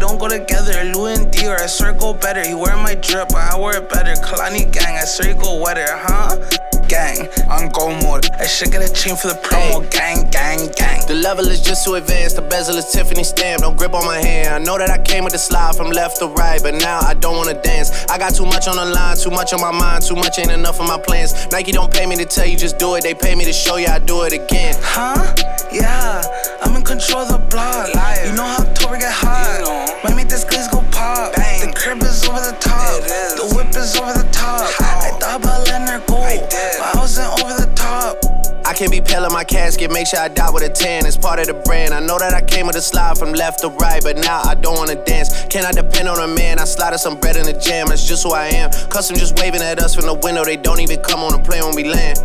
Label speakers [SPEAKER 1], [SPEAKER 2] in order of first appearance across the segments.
[SPEAKER 1] don't go together. Lou and Dior, I swear go better. He wear my drip, but I wear it better. Kalani gang, I swear you go wetter, huh? Gang, on go mode. I should get a chain for the promo. Gang, gang, gang.
[SPEAKER 2] The level is just too advanced. The bezel is Tiffany stamp. Don't grip on my hand. I know that I came with the slide from left to right, but now I don't wanna dance. I got too much on the line, too much on my mind, too much ain't enough of my plans. Nike don't pay me to tell you just do it. They pay me to show you I do it again.
[SPEAKER 1] Huh? Yeah, I'm in control of the block. You know how October get hot. Might make this glaze go pop. The crib is over the top. The whip is over the top. I thought about letting her go, but I wasn't over the top.
[SPEAKER 2] I can't be pale in my casket, make sure I die with a tan. It's part of the brand. I know that I came with a slide from left to right, but now I don't wanna dance. Can I depend on a man? I slided some bread in the jam, that's just who I am. Custom just waving at us from the window, they don't even come on the plane when we land.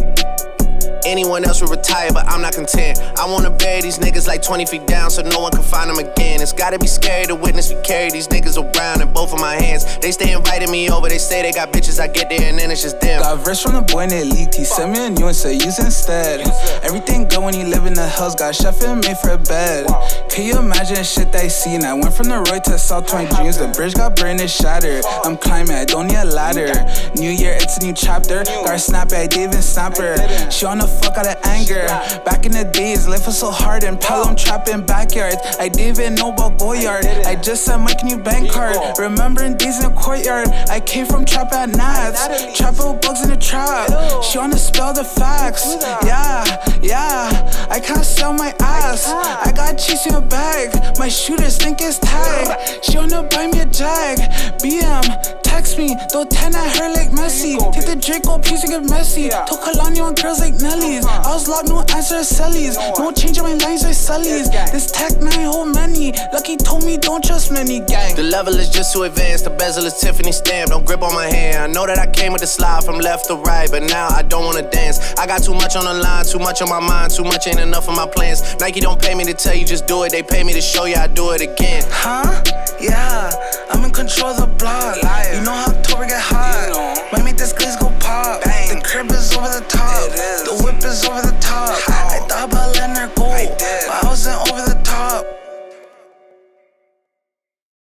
[SPEAKER 2] Anyone else would retire, but I'm not content. I wanna bury these niggas like 20 feet down so no one can find them again. It's gotta be scary to witness me carry these niggas around in both of my hands. They stay inviting me over, they say they got bitches, I get there and then it's just them.
[SPEAKER 1] Got verse from the boy and it leaked. He sent me a new and said use instead. Everything good when you live in the hills. Got chef and made for a bed. Can you imagine shit that I seen? I went from the Roy to South 20 dreams. The bridge got burned and shattered. I'm climbing, I don't need a ladder. New year, it's a new chapter. Got her snappy, I didn't even snap her. She on the fuck out of anger. Back in the days, life was so hard and Pelham trapping backyards. I didn't even know about Goyard. I just said Mike, new bank card. Remembering days in the courtyard. I came from trap at Nats. Trapping with bugs in the trap. She wanna spell the facts. Yeah, I can't sell my ass. I got cheese in a bag. My shooters think it's tag. She wanna buy me a jag. BM, text me, throw 10 at her like Messi. Take the Draco piece and get messy. Told Kalani on girls like Nelly's. I was locked, no answer Sellies. No change on my lines like Sully's. This tech 9 hold many. Lucky told me don't trust many, gang.
[SPEAKER 2] The level is just too advanced. The bezel is Tiffany stamp. Don't grip on my hand. I know that I came with the slide from left to right, but now I don't wanna dance. I got too much on the line, too much on my mind, too much ain't enough of my plans. Nike don't pay me to tell you just do it. They pay me to show you I do it again.
[SPEAKER 1] Huh? Yeah, I'm in control of the block. You know how October get hot. Might make this glaze go pop. The crib is over the top. The whip is over the top. I thought about letting her go, but I wasn't